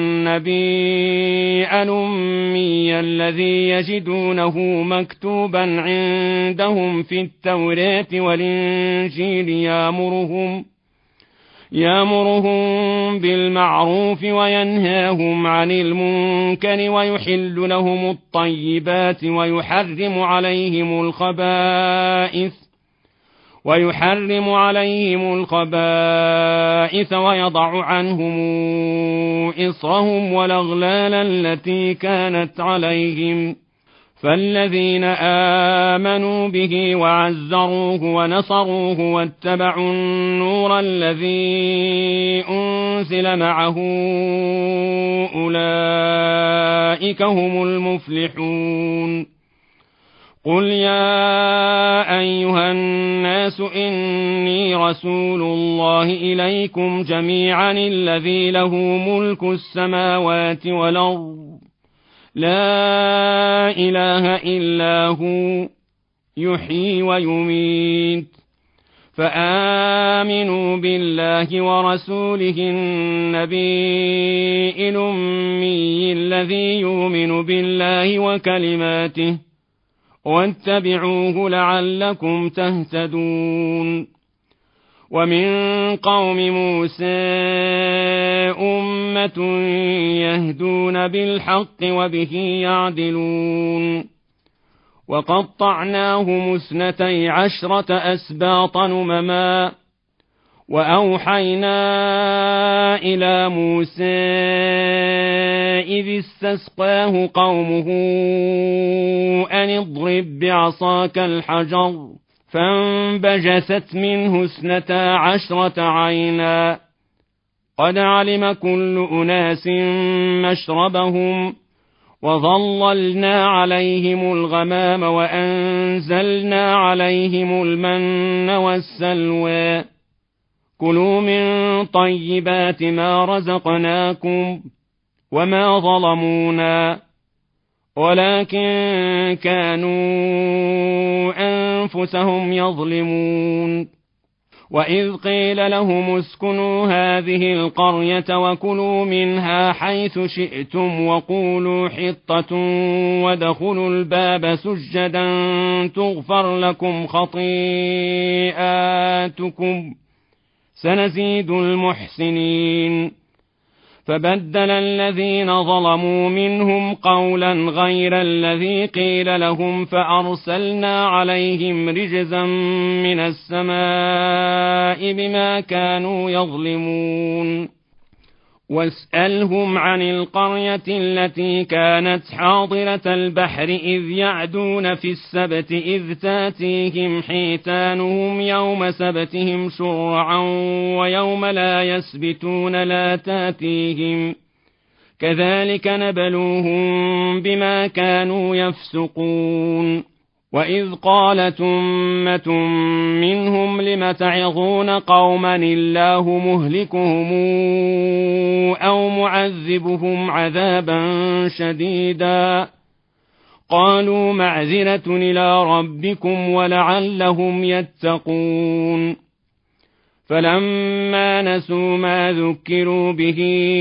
النبي الأمي الذي يجدونه مكتوبا عندهم في التوراة والإنجيل يأمرهم يأمرهم بالمعروف وينهاهم عن المنكر ويحل لهم الطيبات ويحرم عليهم الخبائث ويحرم عليهم الخبائث ويضع عنهم إصرهم والأغلال التي كانت عليهم. فالذين آمنوا به وعزروه ونصروه واتبعوا النور الذي أنزل معه أولئك هم المفلحون. قل يا أيها الناس إني رسول الله إليكم جميعا الذي له ملك السماوات والأرض لا إله إلا هو يحيي ويميت فآمنوا بالله ورسوله النبي الأمي الذي يؤمن بالله وكلماته واتبعوه لعلكم تهتدون. ومن قوم موسى أمة يهدون بالحق وبه يعدلون. وقطعناهم اثنتي عشرة أسباطا أمما وأوحينا إلى موسى إذ استسقاه قومه أن اضرب بعصاك الحجر فانبجست منه اثنتا عشرة عينا قد علم كل أناس مشربهم وظللنا عليهم الغمام وأنزلنا عليهم المن والسلوى كلوا من طيبات ما رزقناكم وما ظلمونا ولكن كانوا أنفسهم يظلمون. وإذ قيل لهم اسكنوا هذه القرية وكلوا منها حيث شئتم وقولوا حطة وادخلوا الباب سجدا تغفر لكم خطيئاتكم سنزيد المحسنين. فبدل الذين ظلموا منهم قولا غير الذي قيل لهم فأرسلنا عليهم رجزا من السماء بما كانوا يظلمون. واسألهم عن القرية التي كانت حاضرة البحر إذ يعدون في السبت إذ تاتيهم حيتانهم يوم سبتهم شرعا ويوم لا يسبتون لا تاتيهم كذلك نبلوهم بما كانوا يفسقون. وإذ قالت أمة منهم لم تعظون قوما الله مهلكهم أو معذبهم عذابا شديدا قالوا معذرة إلى ربكم ولعلهم يتقون. فلما نسوا ما ذكروا به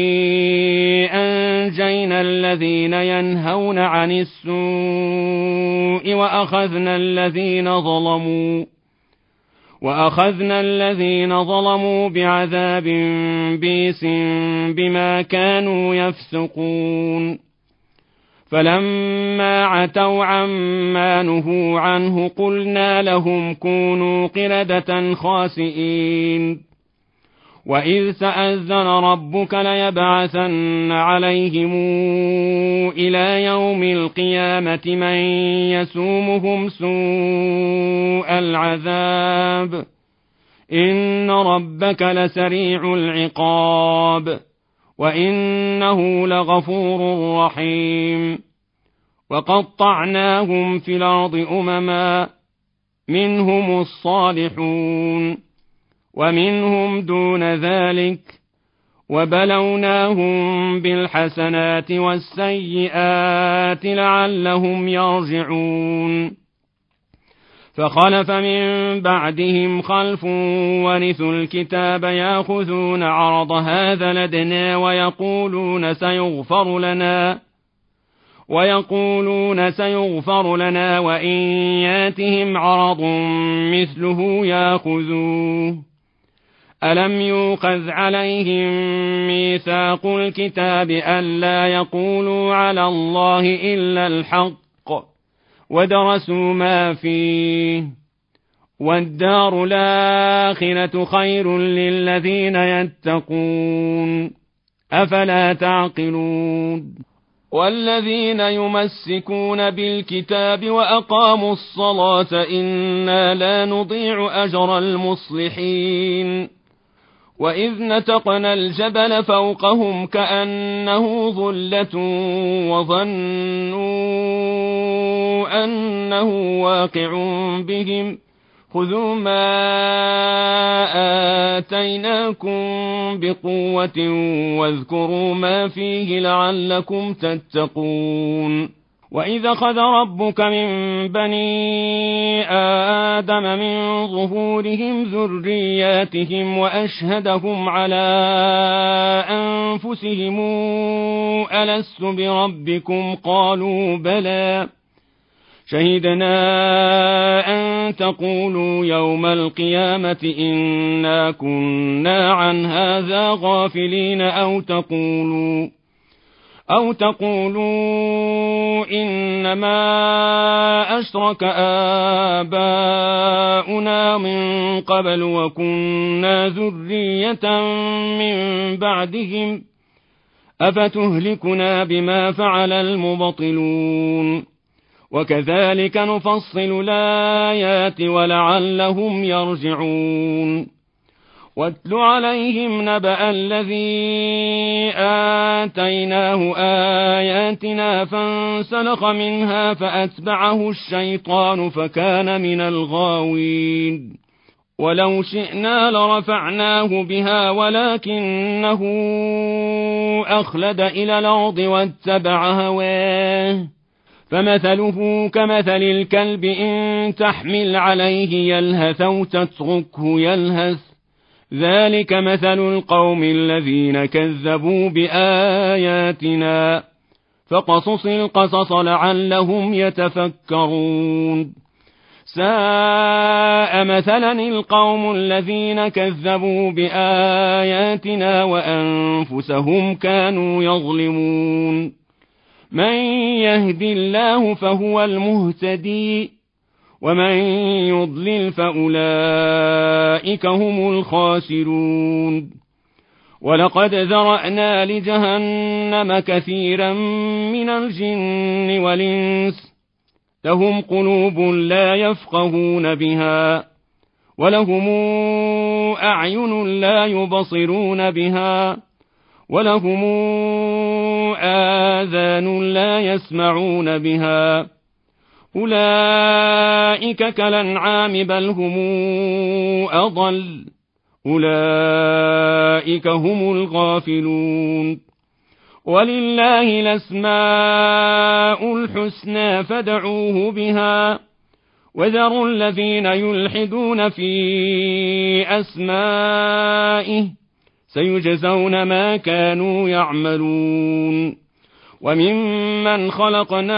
أنجينا الذين ينهون عن السوء وأخذنا الذين ظلموا وأخذنا الذين ظلموا بعذاب بئيس بما كانوا يفسقون. فلما عتوا عما نهوا عنه قلنا لهم كونوا قردة خاسئين. وإذ تأذن ربك ليبعثن عليهم إلى يوم القيامة من يسومهم سوء العذاب إن ربك لسريع العقاب وإنه لغفور رحيم. وقطعناهم في الأرض أمما منهم الصالحون ومنهم دون ذلك وبلوناهم بالحسنات والسيئات لعلهم يرجعون. فخلف من بعدهم خلف ورثوا الكتاب يأخذون عرض هذا الأدنى ويقولون سيغفر لنا ويقولون سيغفر لنا وإن ياتهم عرض مثله يأخذوه. ألم يؤخذ عليهم ميثاق الكتاب ألا يقولوا على الله إلا الحق ودرسوا ما فيه والدار الآخرة خير للذين يتقون أفلا تعقلون. والذين يمسكون بالكتاب وأقاموا الصلاة إنا لا نضيع أجر المصلحين. وإذ نتقنا الجبل فوقهم كأنه ظلة وظنوا أنه واقع بهم خذوا ما آتيناكم بقوة واذكروا ما فيه لعلكم تتقون. وإذا أخذ ربك من بني آدم من ظهورهم ذرياتهم وأشهدهم على أنفسهم ألست بربكم قالوا بلى شهدنا أن تقولوا يوم القيامة إنا كنا عن هذا غافلين أو تقولوا أو تقولوا إنما أشرك آباؤنا من قبل وكنا ذرية من بعدهم أفتهلكنا بما فعل المبطلون وكذلك نفصل الآيات ولعلهم يرجعون واتل عليهم نبأ الذي آتيناه آياتنا فانسلخ منها فأتبعه الشيطان فكان من الغاوين ولو شئنا لرفعناه بها ولكنه أخلد إلى الأرض واتبع هواه فمثله كمثل الكلب إن تحمل عليه يلهث أو تتركه يلهث ذلك مثل القوم الذين كذبوا بآياتنا فقصص القصص لعلهم يتفكرون ساء مثلا القوم الذين كذبوا بآياتنا وأنفسهم كانوا يظلمون من يهد الله فهو المهتدي ومن يضلل فأولئك هم الخاسرون ولقد ذرأنا لجهنم كثيرا من الجن والإنس لهم قلوب لا يفقهون بها ولهم أعين لا يبصرون بها ولهم آذان لا يسمعون بها أولئك كالأنعام بل هم أضل أولئك هم الغافلون ولله الأسماء الحسنى فادعوه بها وذروا الذين يلحدون في أسمائه سيجزون ما كانوا يعملون وممن خلقنا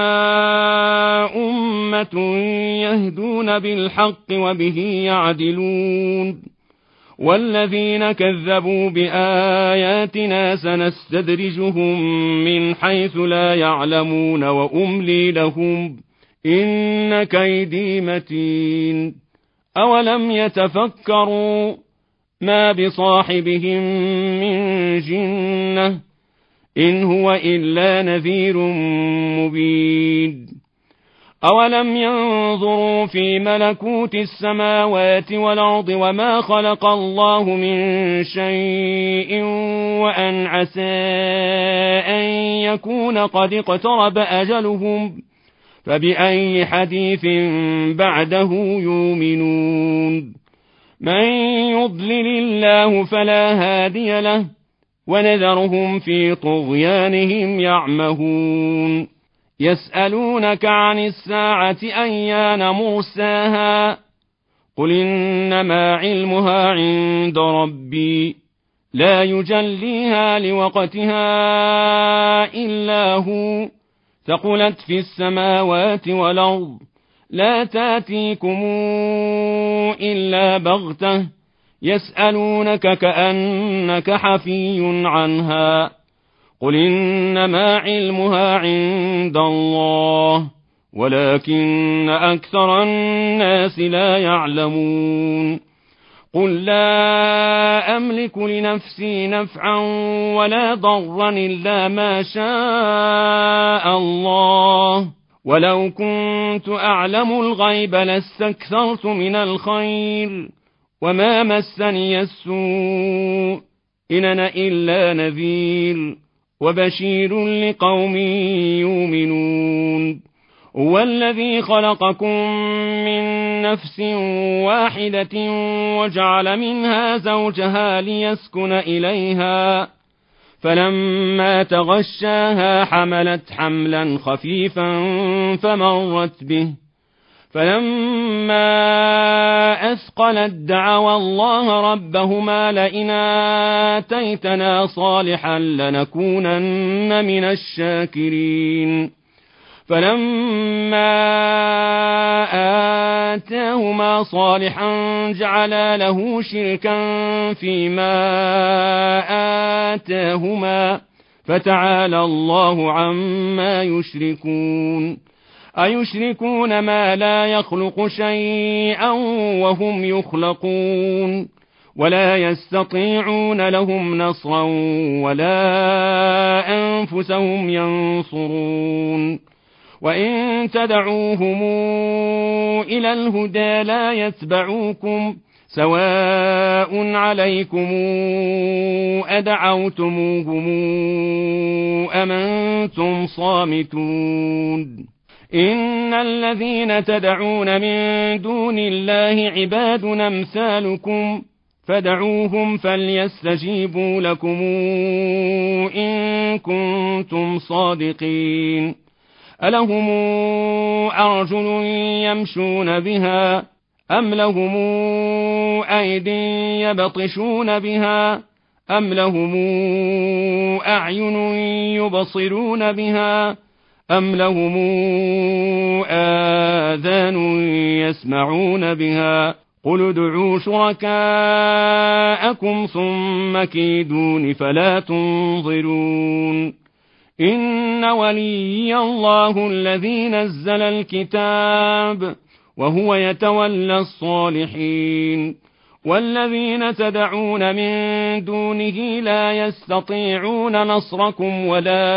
أمة يهدون بالحق وبه يعدلون والذين كذبوا بآياتنا سنستدرجهم من حيث لا يعلمون وأملي لهم إن كيدي متين أولم يتفكروا ما بصاحبهم من جنة إن هو إلا نذير مبين أولم ينظروا في ملكوت السماوات والأرض وما خلق الله من شيء وأن عسى أن يكون قد اقترب أجلهم فبأي حديث بعده يؤمنون من يضلل الله فلا هادي له ونذرهم في طغيانهم يعمهون يسألونك عن الساعة أيان مرساها قل إنما علمها عند ربي لا يجليها لوقتها إلا هو ثقلت في السماوات والأرض لا تاتيكم إلا بغتة يسألونك كأنك حفي عنها قل إنما علمها عند الله ولكن أكثر الناس لا يعلمون قل لا أملك لنفسي نفعا ولا ضرا إلا ما شاء الله ولو كنت أعلم الغيب لاستكثرت من الخير وما مسني السوء إن أنا إلا نذير وبشير لقوم يؤمنون هو الذي خلقكم من نفس واحدة وجعل منها زوجها ليسكن إليها فلما تغشاها حملت حملا خفيفا فمرت به فلما أثقلت دعوا الله ربهما لئن آتيتنا صالحا لنكونن من الشاكرين فلما آتاهما صالحا جعلا له شركا فيما آتاهما فتعالى الله عما يشركون أيشركون ما لا يخلق شيئا وهم يخلقون ولا يستطيعون لهم نصرا ولا أنفسهم ينصرون وإن تدعوهم إلى الهدى لا يتبعوكم سواء عليكم أدعوتموهم أم أنتم صامتون إن الذين تدعون من دون الله عباد أمثالكم فدعوهم فليستجيبوا لكم إن كنتم صادقين ألهم أرجل يمشون بها أم لهم أيد يبطشون بها أم لهم أعين يبصرون بها أم لهم آذان يسمعون بها قل ادعوا شركاءكم ثم كيدون فلا تنظرون إن ولي الله الذي نزل الكتاب وهو يتولى الصالحين والذين تدعون من دونه لا يستطيعون نصركم ولا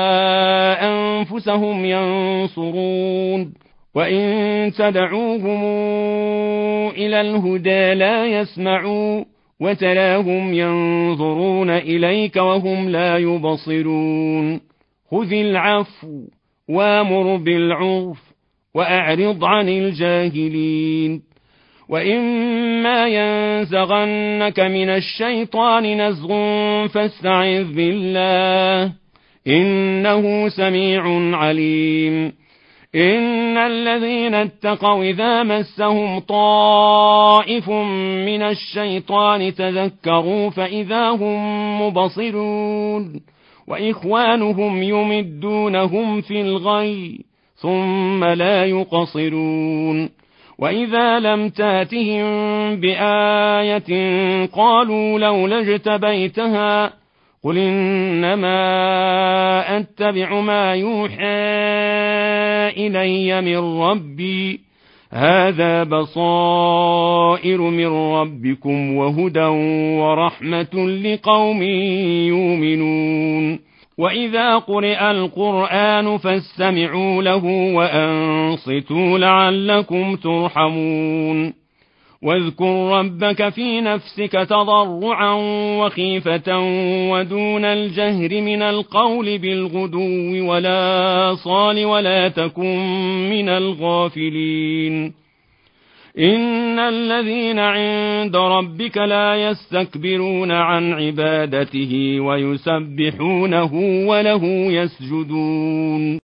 أنفسهم ينصرون وإن تدعوهم إلى الهدى لا يسمعوا وتراهم ينظرون إليك وهم لا يبصرون خذ العفو وامر بالعرف وأعرض عن الجاهلين وإما ينزغنك من الشيطان نزغ فاستعذ بالله إنه سميع عليم إن الذين اتقوا إذا مسهم طائف من الشيطان تذكروا فإذا هم مبصرون وإخوانهم يمدونهم في الغي ثم لا يقصرون وإذا لم تاتهم بآية قالوا لولا اجتبيتها قل إنما أتبع ما يوحى إلي من ربي هذا بصائر من ربكم وهدى ورحمة لقوم يؤمنون وإذا قرئ القرآن فاستمعوا له وأنصتوا لعلكم ترحمون واذكر ربك في نفسك تضرعا وخيفة ودون الجهر من القول بالغدو ولا صال ولا تكن من الغافلين إن الذين عند ربك لا يستكبرون عن عبادته ويسبحونه وله يسجدون